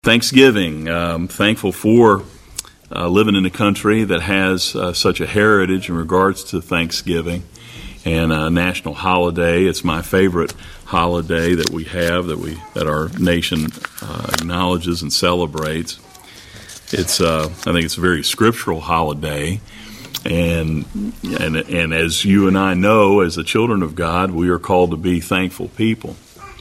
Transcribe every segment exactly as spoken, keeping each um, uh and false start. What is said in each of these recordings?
Thanksgiving. Um, thankful for uh, living in a country that has uh, such a heritage in regards to Thanksgiving and a national holiday. It's my favorite holiday that we have, that we that our nation uh, acknowledges and celebrates. It's uh, I think it's a very scriptural holiday, and and and as you and I know, as the children of God, we are called to be thankful people.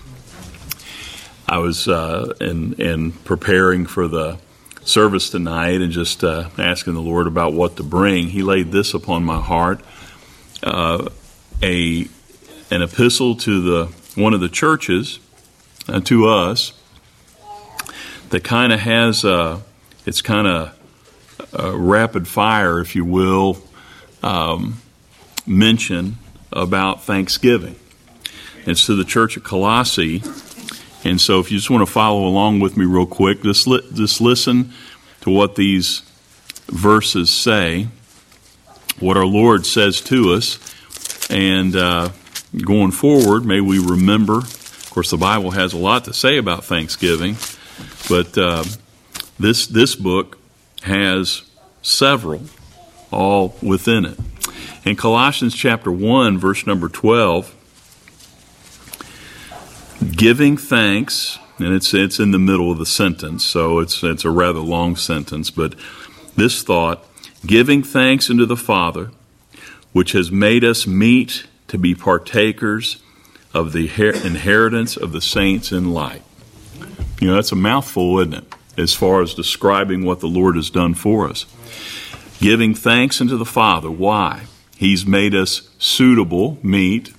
I was uh, in, in preparing for the service tonight and just uh, asking the Lord about what to bring. He laid this upon my heart, uh, a an epistle to the one of the churches, uh, to us, that kind of has a, it's kind of a rapid fire, if you will, um, mention about Thanksgiving. It's to the church at Colossae. And so if you just want to follow along with me real quick, just, li- just listen to what these verses say, what our Lord says to us, and uh, going forward, may we remember. Of course, the Bible has a lot to say about Thanksgiving, but uh, this this book has several, all within it. In Colossians chapter one, verse number twelve, giving thanks, and it's it's in the middle of the sentence, so it's it's a rather long sentence, but this thought, giving thanks unto the Father, which has made us meet to be partakers of the inheritance of the saints in light. You know, that's a mouthful, isn't it, as far as describing what the Lord has done for us. Giving thanks unto the Father. Why? He's made us suitable, meet.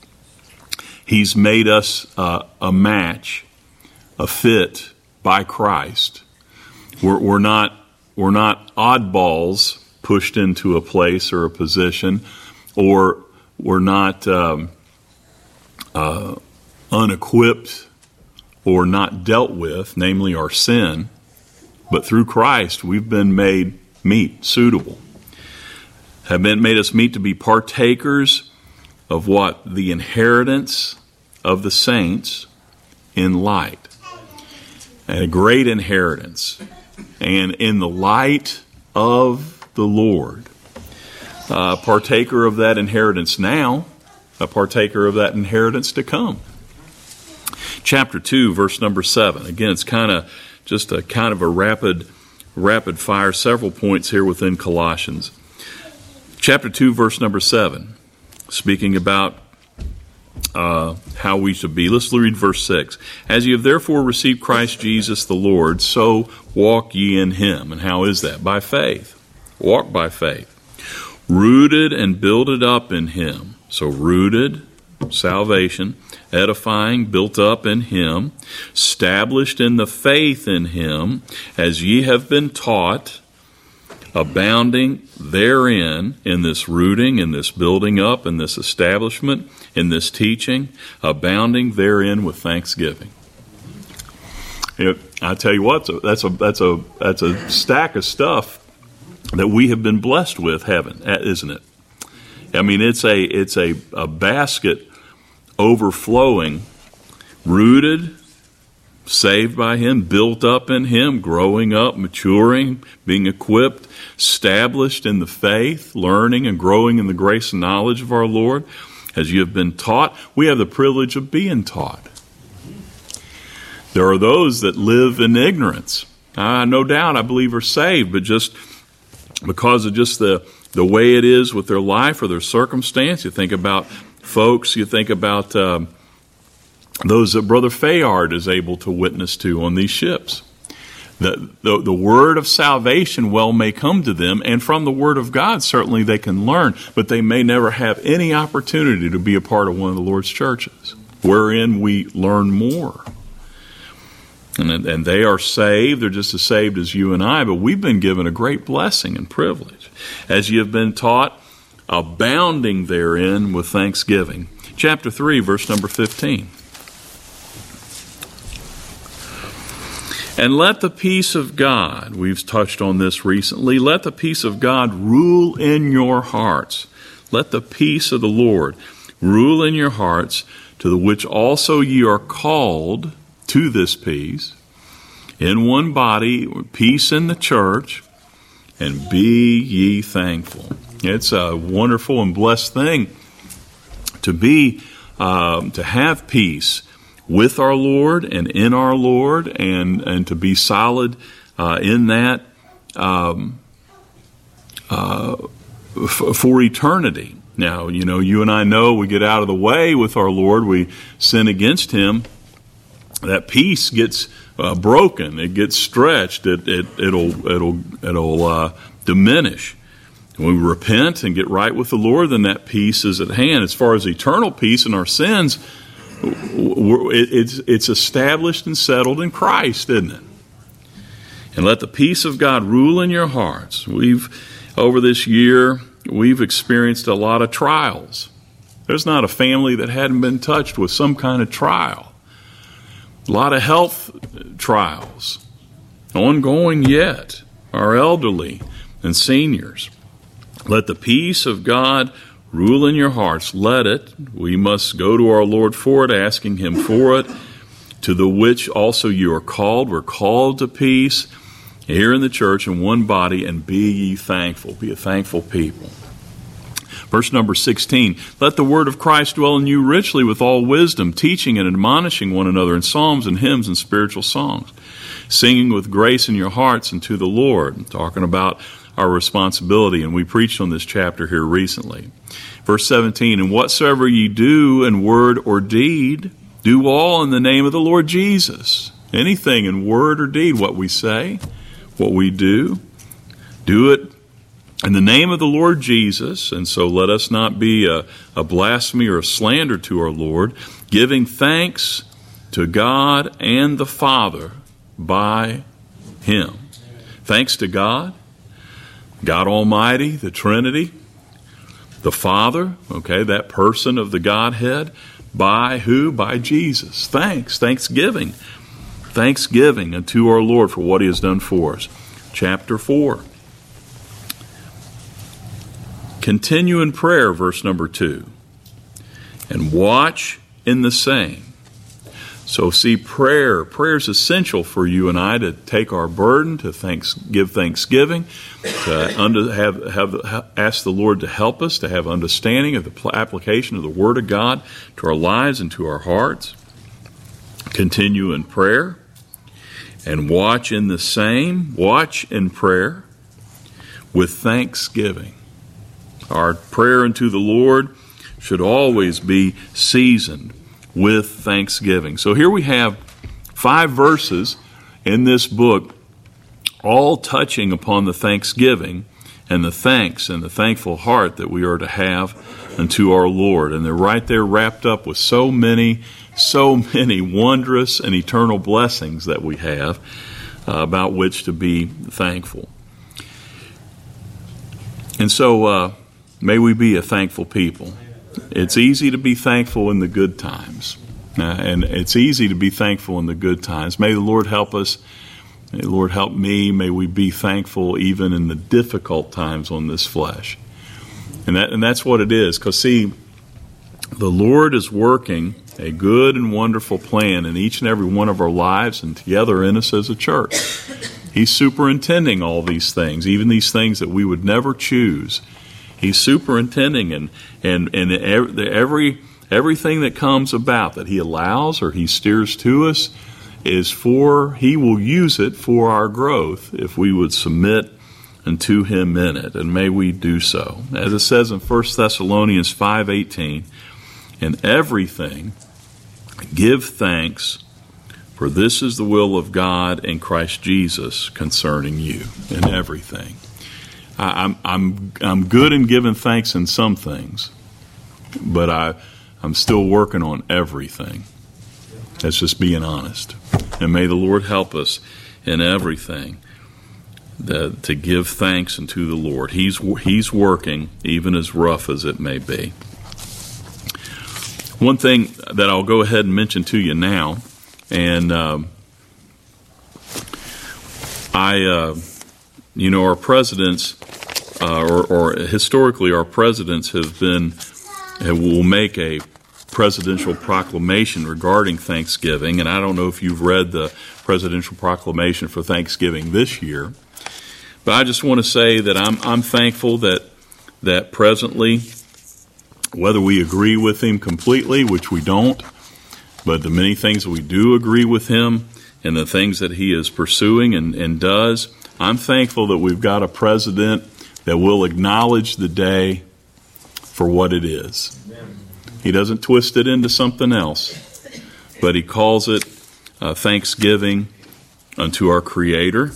He's made us uh, a match, a fit by Christ. We're, we're not we're not oddballs pushed into a place or a position, or we're not um, uh, unequipped or not dealt with, namely our sin. But through Christ, we've been made meet, suitable. Have been made us meet to be partakers of what? The inheritance of the saints in light. A great inheritance. And in the light of the Lord. A partaker of that inheritance now, a partaker of that inheritance to come. Chapter two, verse number seven. Again, it's kind of just a kind of a rapid, rapid fire, several points here within Colossians. Chapter two, verse number seven. Speaking about Uh, how we should be. Let's read verse six. As ye have therefore received Christ Jesus the Lord, so walk ye in him. And how is that? By faith. Walk by faith. Rooted and builded up in him. So rooted, salvation, edifying, built up in him, established in the faith in him, as ye have been taught, abounding therein, in this rooting, in this building up, in this establishment, in this teaching, abounding therein with thanksgiving. It, I tell you what, that's a that's a that's a stack of stuff that we have been blessed with, haven't, isn't it? I mean, it's a it's a, a basket overflowing, rooted, saved by him, built up in him, growing up, maturing, being equipped, established in the faith, learning and growing in the grace and knowledge of our Lord. As you have been taught, we have the privilege of being taught. There are those that live in ignorance. Uh, no doubt, I believe, are saved, but just because of just the, the way it is with their life or their circumstance. You think about folks, you think about um, those that Brother Fayard is able to witness to on these ships. The, the the word of salvation well may come to them, and from the word of God certainly they can learn, but they may never have any opportunity to be a part of one of the Lord's churches, wherein we learn more. And, and they are saved, they're just as saved as you and I, but we've been given a great blessing and privilege. As you have been taught, abounding therein with thanksgiving. Chapter three, verse number fifteen. And let the peace of God, we've touched on this recently, let the peace of God rule in your hearts. Let the peace of the Lord rule in your hearts, to the which also ye are called to this peace, in one body, peace in the church, and be ye thankful. It's a wonderful and blessed thing to be, um, to have peace with our Lord and in our Lord, and, and to be solid uh, in that um, uh, f- for eternity. Now, you know, you and I know we get out of the way with our Lord, we sin against Him, that peace gets uh, broken, it gets stretched, it, it, it'll, it'll, it'll uh, diminish. When we repent and get right with the Lord, then that peace is at hand. As far as eternal peace in our sins, it's, it's established and settled in Christ, isn't it? And let the peace of God rule in your hearts. We've, over this year, we've experienced a lot of trials. There's not a family that hadn't been touched with some kind of trial. A lot of health trials, ongoing yet, our elderly and seniors. Let the peace of God rule in your hearts. Let it. We must go to our Lord for it, asking Him for it, to the which also you are called. We're called to peace here in the church in one body, and be ye thankful. Be a thankful people. Verse number sixteen, let the word of Christ dwell in you richly with all wisdom, teaching and admonishing one another in psalms and hymns and spiritual songs, singing with grace in your hearts unto the Lord. I'm talking about our responsibility, and we preached on this chapter here recently. Verse seventeen, and whatsoever ye do in word or deed, do all in the name of the Lord Jesus. Anything in word or deed, what we say, what we do, do it in the name of the Lord Jesus. And so let us not be a, a blasphemy or a slander to our Lord, giving thanks to God and the Father by Him. Thanks to God, God Almighty, the Trinity, the Father, okay, that person of the Godhead, by who? By Jesus. Thanks, thanksgiving. Thanksgiving unto our Lord for what He has done for us. Chapter four. Continue in prayer, verse number two, and watch in the same. So see, prayer, prayer is essential for you and I to take our burden, to thanks, give thanksgiving, to under, have, have, have ask the Lord to help us, to have understanding of the application of the Word of God to our lives and to our hearts. Continue in prayer and watch in the same, watch in prayer with thanksgiving. Our prayer unto the Lord should always be seasoned with thanksgiving. So here we have five verses in this book, all touching upon the thanksgiving and the thanks and the thankful heart that we are to have unto our Lord. And they're right there wrapped up with so many, so many wondrous and eternal blessings that we have uh, about which to be thankful. And so uh, may we be a thankful people. It's easy to be thankful in the good times. Uh, and it's easy to be thankful in the good times. May the Lord help us. May the Lord help me. May we be thankful even in the difficult times on this flesh. And that and that's what it is. Because, see, the Lord is working a good and wonderful plan in each and every one of our lives and together in us as a church. He's superintending all these things, even these things that we would never choose. He's superintending, and and and every everything that comes about that He allows or He steers to us is for, He will use it for our growth if we would submit unto Him in it, and may we do so. As it says in First Thessalonians five eighteen, in everything give thanks, for this is the will of God in Christ Jesus concerning you. In everything. I, I'm I'm I'm good in giving thanks in some things, but I I'm still working on everything. That's just being honest. And may the Lord help us in everything that, to give thanks unto the Lord. He's He's working, even as rough as it may be. One thing that I'll go ahead and mention to you now, and um, I, uh, you know, our presidents, uh, or, or historically, our presidents have been, will make a presidential proclamation regarding Thanksgiving, and I don't know if you've read the presidential proclamation for Thanksgiving this year, but I just want to say that I'm I'm thankful that that presently, whether we agree with him completely, which we don't, but the many things that we do agree with him and the things that he is pursuing and, and does, I'm thankful that we've got a president that will acknowledge the day for what it is. He doesn't twist it into something else, but he calls it uh, Thanksgiving unto our Creator.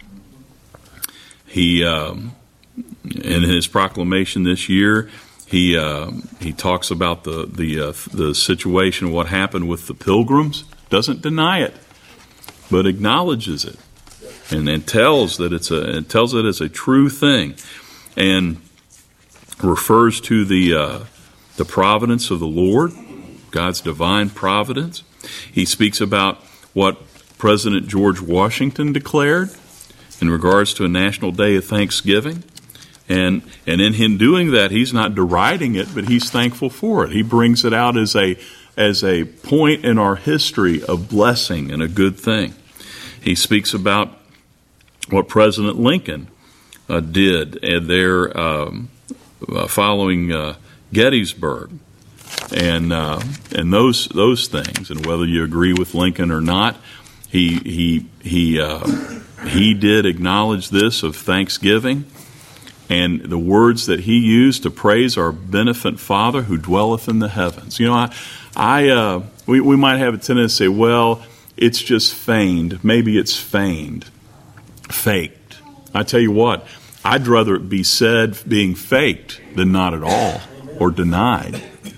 He, um, in his proclamation this year, he uh, he talks about the the uh, the situation, what happened with the Pilgrims. Doesn't deny it, but acknowledges it, and, and tells that it's a it tells it as a true thing, and refers to the uh, the providence of the Lord, God's divine providence. He speaks about what President George Washington declared in regards to a national day of Thanksgiving. And and in him doing that, he's not deriding it, but he's thankful for it. He brings it out as a as a point in our history of blessing and a good thing. He speaks about what President Lincoln uh, did and there um, uh, following uh, Gettysburg, and uh, and those those things, and whether you agree with Lincoln or not, he he he uh, he did acknowledge this of Thanksgiving. And the words that he used to praise our beneficent Father who dwelleth in the heavens. You know, I, I uh, we, we might have a tendency to say, well, it's just feigned. Maybe it's feigned, faked. I tell you what, I'd rather it be said being faked than not at all or denied.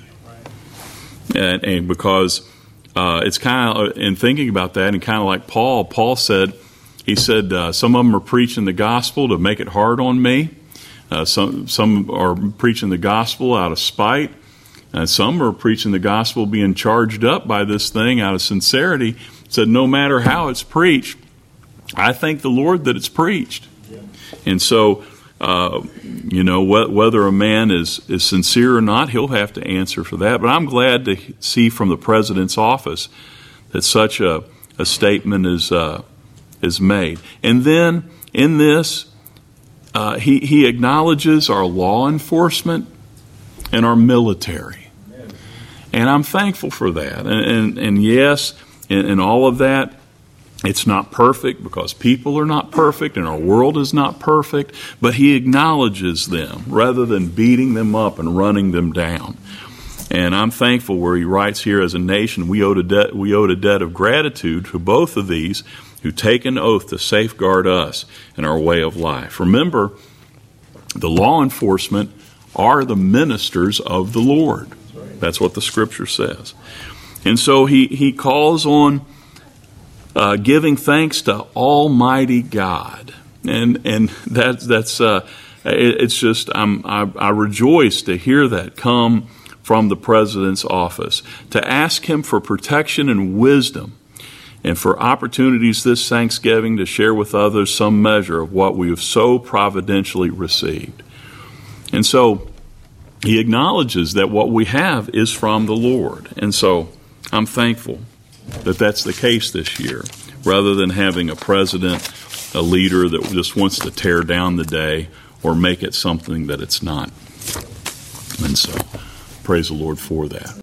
And, and because uh, it's kind of, in thinking about that, and kind of like Paul, Paul said, he said, uh, some of them are preaching the gospel to make it hard on me. Uh, some some are preaching the gospel out of spite. Uh, some are preaching the gospel being charged up by this thing out of sincerity. Said no matter how it's preached, I thank the Lord that it's preached. Yeah. And so, uh, you know, wh- whether a man is, is sincere or not, he'll have to answer for that. But I'm glad to see from the president's office that such a, a statement is uh, is made. And then in this, Uh, he, he acknowledges our law enforcement and our military. And I'm thankful for that. And, and, and yes, in, in all of that, it's not perfect because people are not perfect and our world is not perfect, but he acknowledges them rather than beating them up and running them down. And I'm thankful where he writes here, as a nation, we owe a debt, we owe a debt of gratitude to both of these who take an oath to safeguard us in our way of life. Remember, the law enforcement are the ministers of the Lord. That's what the Scripture says. And so he, he calls on uh, giving thanks to Almighty God. And and that, that's uh, it, it's just, I'm, I, I rejoice to hear that come from the President's office, to ask him for protection and wisdom, and for opportunities this Thanksgiving to share with others some measure of what we have so providentially received. And so he acknowledges that what we have is from the Lord. And so I'm thankful that that's the case this year, rather than having a president, a leader that just wants to tear down the day or make it something that it's not. And so praise the Lord for that.